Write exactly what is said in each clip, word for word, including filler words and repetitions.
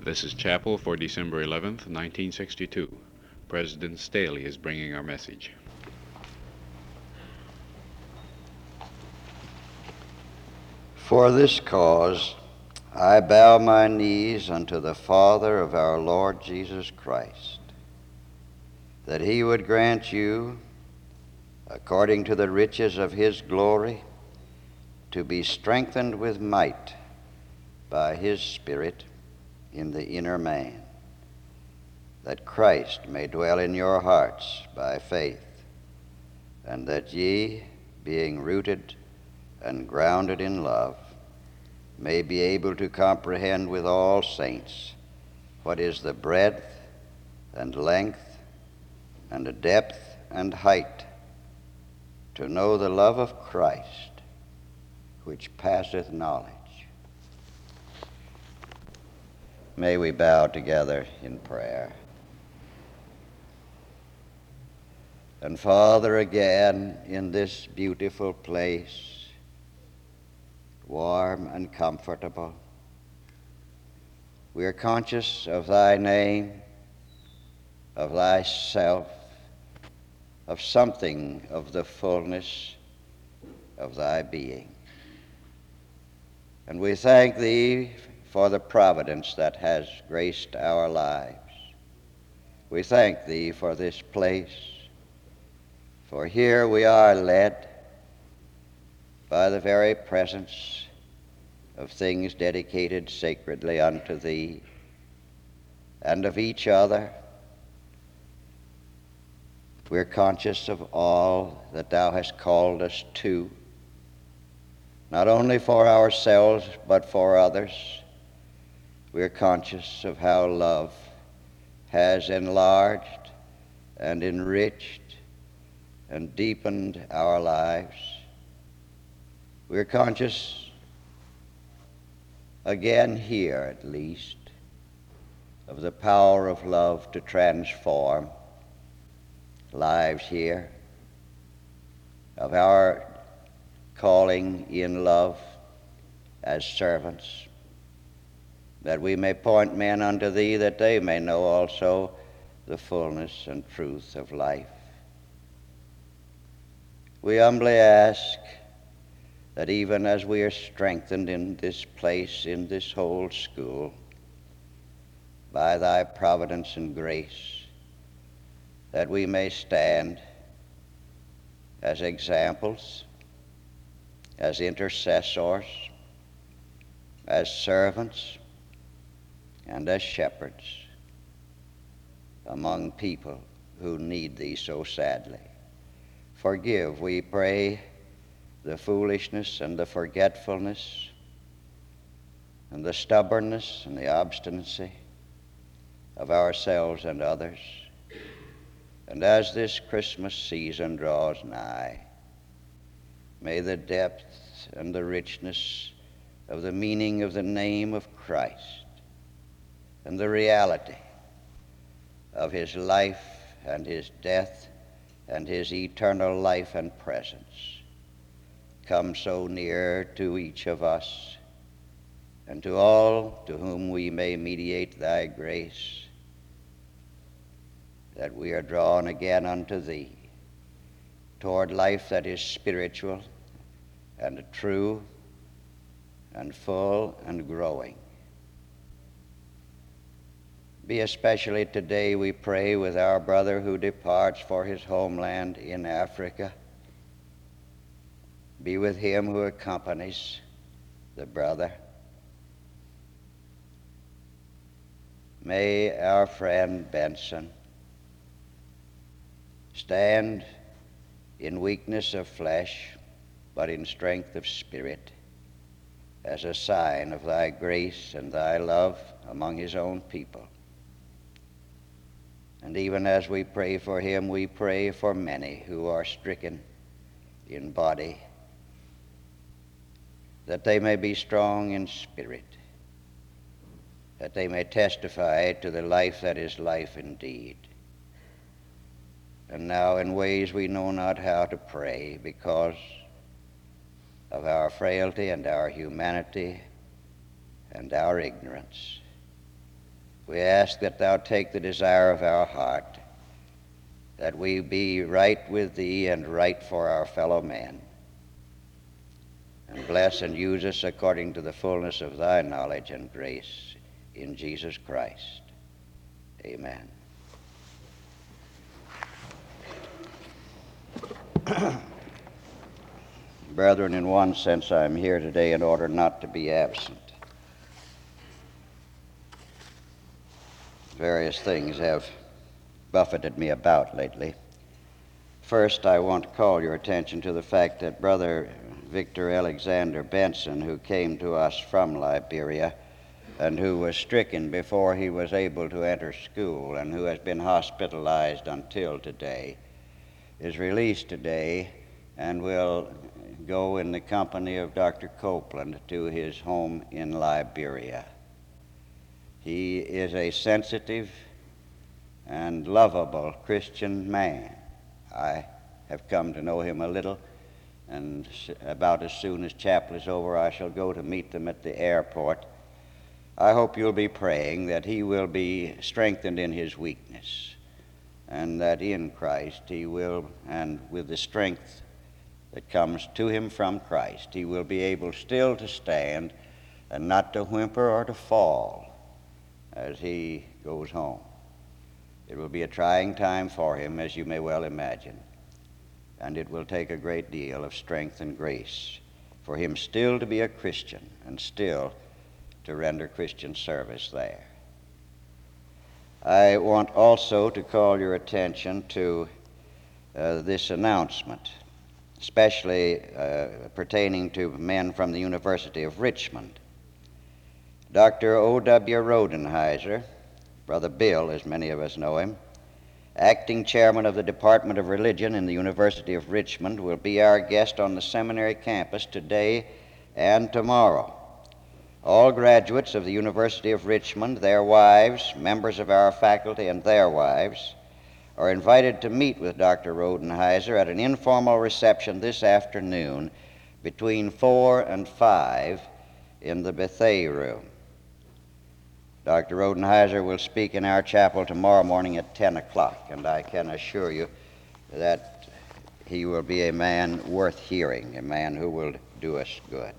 This is Chapel for December eleventh, nineteen sixty-two. President Staley is bringing our message. For this cause I bow my knees unto the Father of our Lord Jesus Christ, that he would grant you, according to the riches of his glory, to be strengthened with might by his Spirit in the inner man, that Christ may dwell in your hearts by faith, and that ye, being rooted and grounded in love, may be able to comprehend with all saints what is the breadth and length and the depth and height, to know the love of Christ, which passeth knowledge. May we bow together in prayer. And Father, again in this beautiful place, warm and comfortable, we are conscious of thy name, of thyself, of something of the fullness of thy being. And we thank thee for the providence that has graced our lives. We thank thee for this place, for here we are led by the very presence of things dedicated sacredly unto thee and of each other. We're conscious of all that thou hast called us to, not only for ourselves but for others. We're conscious of how love has enlarged and enriched and deepened our lives. We're conscious, again here at least, of the power of love to transform lives here, of our calling in love as servants, that we may point men unto thee, that they may know also the fullness and truth of life. We humbly ask that even as we are strengthened in this place, in this whole school, by thy providence and grace, that we may stand as examples, as intercessors, as servants, and as shepherds among people who need thee so sadly. Forgive, we pray, the foolishness and the forgetfulness and the stubbornness and the obstinacy of ourselves and others. And as this Christmas season draws nigh, may the depth and the richness of the meaning of the name of Christ and the reality of his life and his death and his eternal life and presence come so near to each of us and to all to whom we may mediate thy grace, that we are drawn again unto thee toward life that is spiritual and true and full and growing. Be especially today, we pray, with our brother who departs for his homeland in Africa. Be with him who accompanies the brother. May our friend Benson stand in weakness of flesh, but in strength of spirit, as a sign of thy grace and thy love among his own people. And even as we pray for him, we pray for many who are stricken in body, that they may be strong in spirit, that they may testify to the life that is life indeed. And now in ways we know not how to pray because of our frailty and our humanity and our ignorance. we ask that thou take the desire of our heart, that we be right with thee and right for our fellow men, and bless and use us according to the fullness of thy knowledge and grace in Jesus Christ. Amen. Brethren, in one sense I am here today in order not to be absent. Various things have buffeted me about lately. First, I want to call your attention to the fact that Brother Victor Alexander Benson, who came to us from Liberia and who was stricken before he was able to enter school and who has been hospitalized until today, is released today and will go in the company of Doctor Copeland to his home in Liberia. He is a sensitive and lovable Christian man. I have come to know him a little, and about as soon as chapel is over, I shall go to meet them at the airport. I hope you'll be praying that he will be strengthened in his weakness, and that in Christ he will, and with the strength that comes to him from Christ, he will be able still to stand and not to whimper or to fall as he goes home. It will be a trying time for him, as you may well imagine, and it will take a great deal of strength and grace for him still to be a Christian and still to render Christian service there. I want also to call your attention to uh, this announcement, especially uh, pertaining to men from the University of Richmond. Doctor O W Rodenheiser, Brother Bill, as many of us know him, acting chairman of the Department of Religion in the University of Richmond, will be our guest on the seminary campus today and tomorrow. All graduates of the University of Richmond, their wives, members of our faculty and their wives, are invited to meet with Doctor Rodenheiser at an informal reception this afternoon between four and five in the Bethea room. Doctor Rodenheiser will speak in our chapel tomorrow morning at ten o'clock, and I can assure you that he will be a man worth hearing, a man who will do us good.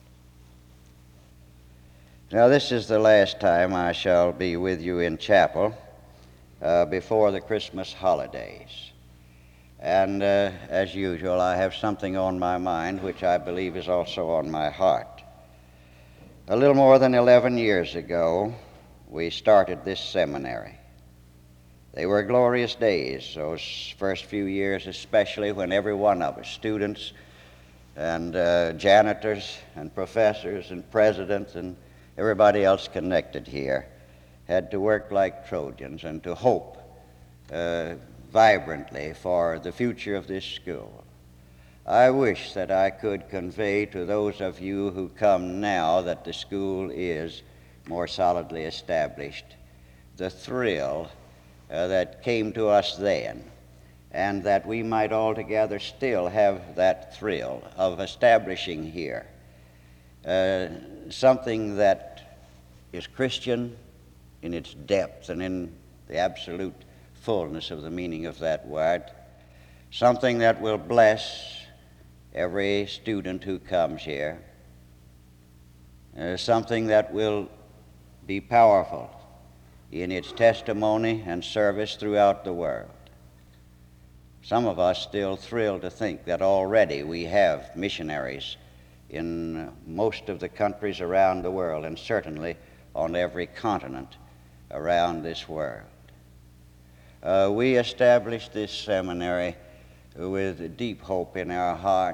Now, this is the last time I shall be with you in chapel uh, before the Christmas holidays. And uh, as usual, I have something on my mind which I believe is also on my heart. A little more than eleven years ago, we started this seminary. They were glorious days, those first few years especially, when every one of us, students and uh, janitors and professors and presidents and everybody else connected here, had to work like Trojans and to hope uh, vibrantly for the future of this school. I wish that I could convey to those of you who come now that the school is more solidly established the thrill uh, that came to us then, and that we might altogether still have that thrill of establishing here uh, something that is Christian in its depth and in the absolute fullness of the meaning of that word, something that will bless every student who comes here, uh, something that will be powerful in its testimony and service throughout the world. Some of us still thrill to think that already we have missionaries in most of the countries around the world, and certainly on every continent around this world. Uh, we established this seminary with deep hope in our heart.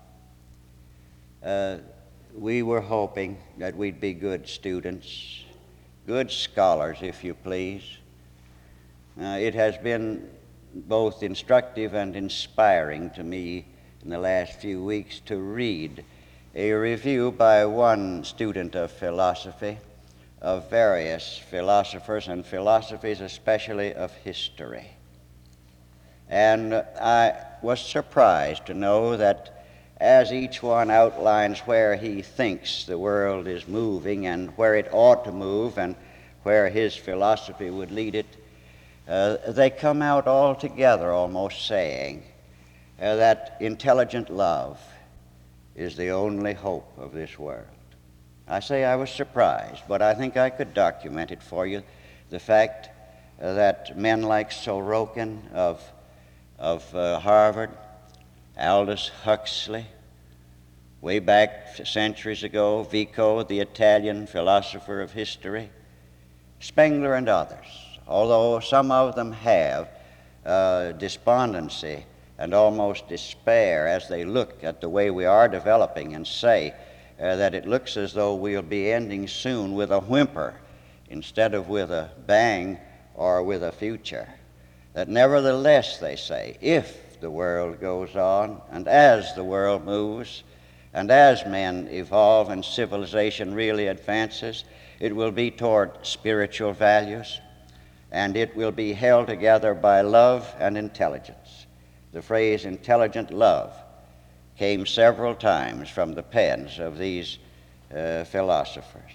Uh, we were hoping that we'd be good students, good scholars, if you please. Uh, it has been both instructive and inspiring to me in the last few weeks to read a review by one student of philosophy of various philosophers and philosophies, especially of history. And I was surprised to know that as each one outlines where he thinks the world is moving and where it ought to move and where his philosophy would lead it, uh, they come out all together almost saying uh, that intelligent love is the only hope of this world. I say I was surprised, but I think I could document it for you, the fact uh, that men like Sorokin of, of uh, Harvard, Aldous Huxley, way back centuries ago, Vico, the Italian philosopher of history, Spengler and others, although some of them have uh, despondency and almost despair as they look at the way we are developing and say uh, that it looks as though we'll be ending soon with a whimper instead of with a bang or with a future. That nevertheless, they say, if the world goes on and as the world moves and as men evolve and civilization really advances, it will be toward spiritual values, and it will be held together by love and intelligence. The phrase intelligent love came several times from the pens of these uh, philosophers.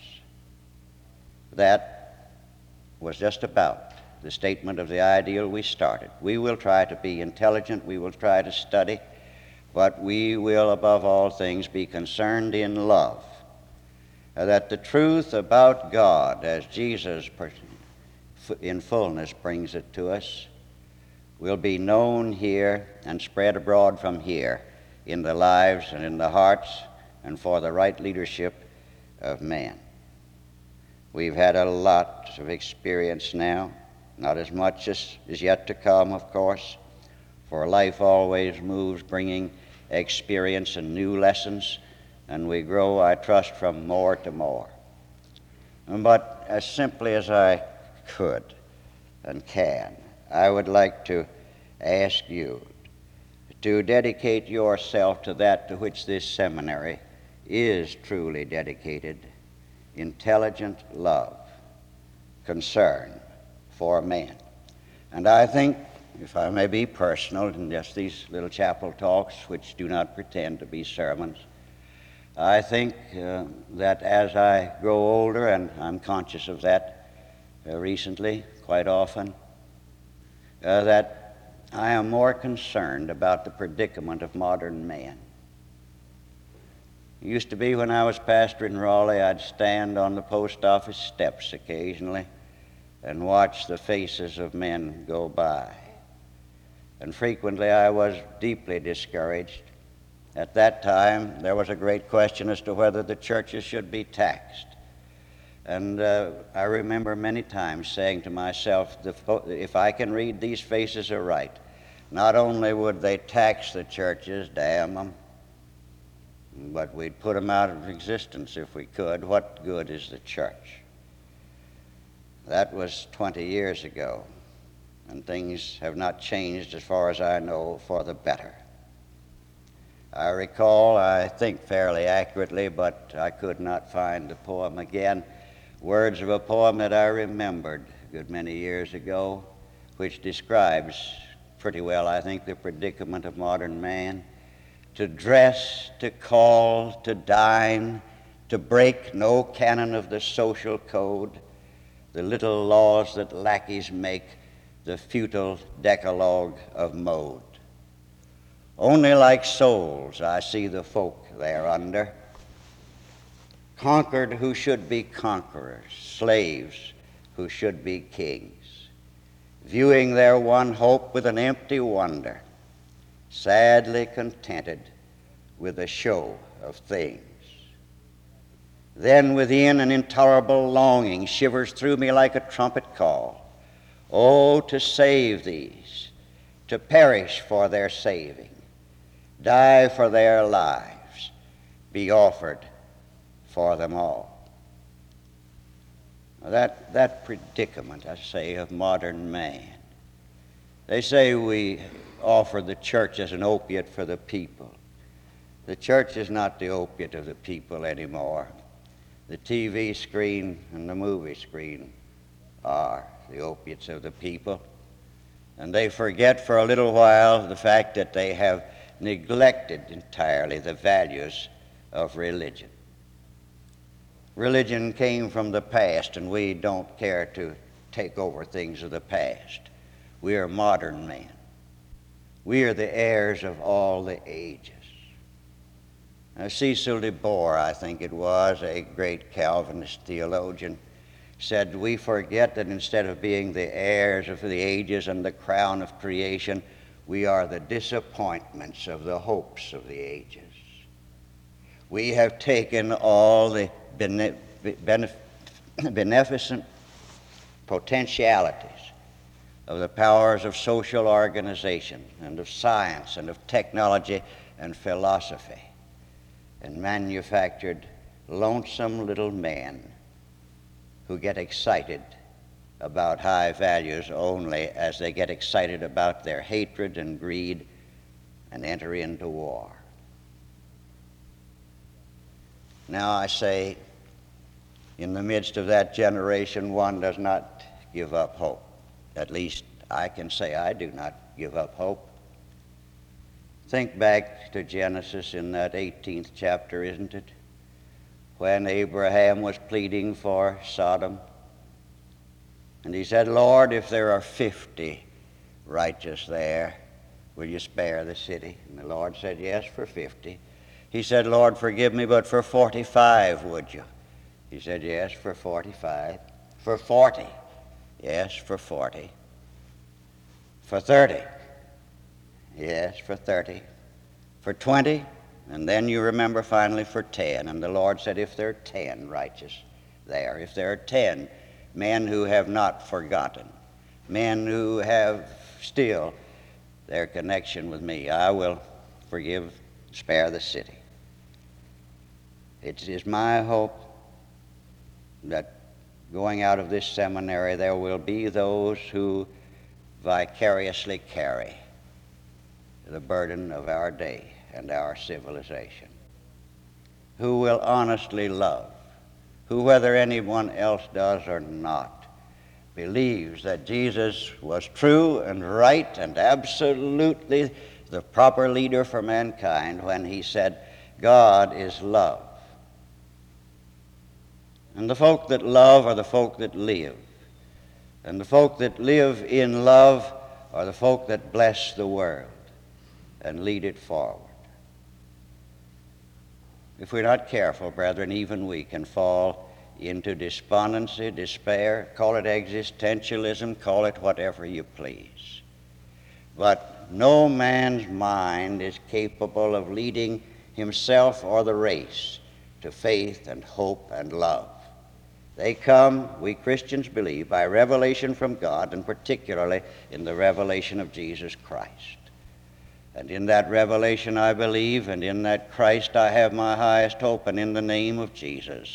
That was just about the statement of the ideal we started. We will try to be intelligent, we will try to study, but we will above all things be concerned in love, uh, that the truth about God, as Jesus in fullness brings it to us, will be known here and spread abroad from here in the lives and in the hearts and for the right leadership of man. We've had a lot of experience now, not as much as is yet to come, of course, for life always moves, bringing experience and new lessons, and we grow, I trust, from more to more. But as simply as I could and can, I would like to ask you to dedicate yourself to that to which this seminary is truly dedicated: intelligent love, concern for men. And I think, if I may be personal in just these little chapel talks, which do not pretend to be sermons, I think uh, that as I grow older, and I'm conscious of that uh, recently quite often, uh, that I am more concerned about the predicament of modern man. It used to be when I was pastor in Raleigh, I'd stand on the post office steps occasionally and watch the faces of men go by. And frequently I was deeply discouraged. At that time, there was a great question as to whether the churches should be taxed. And uh, I remember many times saying to myself, the fo- if I can read these faces aright, not only would they tax the churches, damn them, but we'd put them out of existence if we could. What good is the church? That was twenty years ago, and things have not changed as far as I know for the better. I recall, I think fairly accurately, but I could not find the poem again, words of a poem that I remembered a good many years ago, which describes pretty well, I think, the predicament of modern man. To dress, to call, to dine, to break no canon of the social code, the little laws that lackeys make, the futile decalogue of mode. Only like souls I see the folk thereunder, conquered who should be conquerors, slaves who should be kings, viewing their one hope with an empty wonder, sadly contented with the show of things. Then within an intolerable longing shivers through me like a trumpet call. Oh, to save these, to perish for their saving, die for their lives, be offered for them all. Now that, that predicament, I say, of modern man. They say we offer the church as an opiate for the people. The church is not the opiate of the people anymore. The T V screen and the movie screen are the opiates of the people. And they forget for a little while the fact that they have neglected entirely the values of religion. religion came from the past, and we don't care to take over things of the past. We are modern men. We are the heirs of all the ages. Now, Cecil de Boer, I think it was, a great Calvinist theologian, said, we forget that instead of being the heirs of the ages and the crown of creation, we are the disappointments of the hopes of the ages. We have taken all the bene- benef- beneficent potentialities of the powers of social organization and of science and of technology and philosophy and manufactured lonesome little men who get excited about high values only as they get excited about their hatred and greed and enter into war. Now I say, in the midst of that generation, one does not give up hope. At least I can say I do not give up hope. Think back to Genesis in that eighteenth chapter, isn't it? When Abraham was pleading for Sodom. And he said, Lord, if there are fifty righteous there, will you spare the city? And the Lord said, yes, for fifty. He said, Lord, forgive me, but for forty-five, would you? He said, yes, for forty-five. For forty. Yes, for forty. For thirty. Yes, for thirty. For twenty. And then you remember finally for ten. And the Lord said, if there are ten righteous there, if there are ten men who have not forgotten, men who have still their connection with me, I will forgive, spare the city. It is my hope that going out of this seminary there will be those who vicariously carry the burden of our day and our civilization, who will honestly love, who, whether anyone else does or not, believes that Jesus was true and right and absolutely the proper leader for mankind when he said, God is love. And the folk that love are the folk that live. And the folk that live in love are the folk that bless the world and lead it forward. If we're not careful, brethren, even we can fall into despondency, despair, call it existentialism, call it whatever you please. But no man's mind is capable of leading himself or the race to faith and hope and love. They come, we Christians believe, by revelation from God, and particularly in the revelation of Jesus Christ. And in that revelation I believe, and in that Christ I have my highest hope, and in the name of Jesus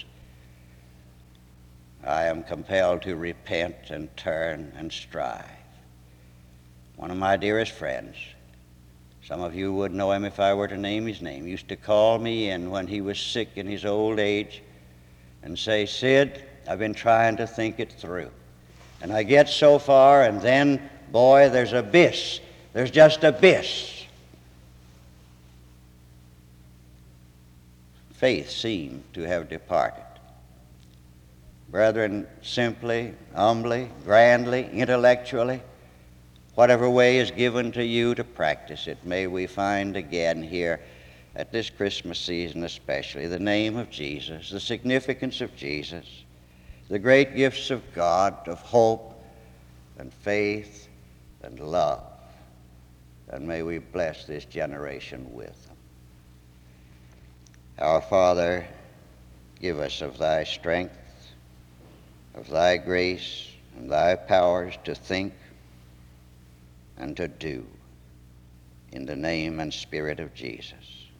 I am compelled to repent and turn and strive. One of my dearest friends, some of you would know him if I were to name his name, used to call me in when he was sick in his old age and say, Sid, I've been trying to think it through. And I get so far, and then, boy, there's abyss. There's just abyss. Faith seemed to have departed. Brethren, simply, humbly, grandly, intellectually, whatever way is given to you to practice it, may we find again here at this Christmas season especially the name of Jesus, the significance of Jesus, the great gifts of God, of hope and faith and love. And may we bless this generation with them. Our Father, give us of thy strength, of thy grace, and thy powers to think and to do, in the name and spirit of Jesus.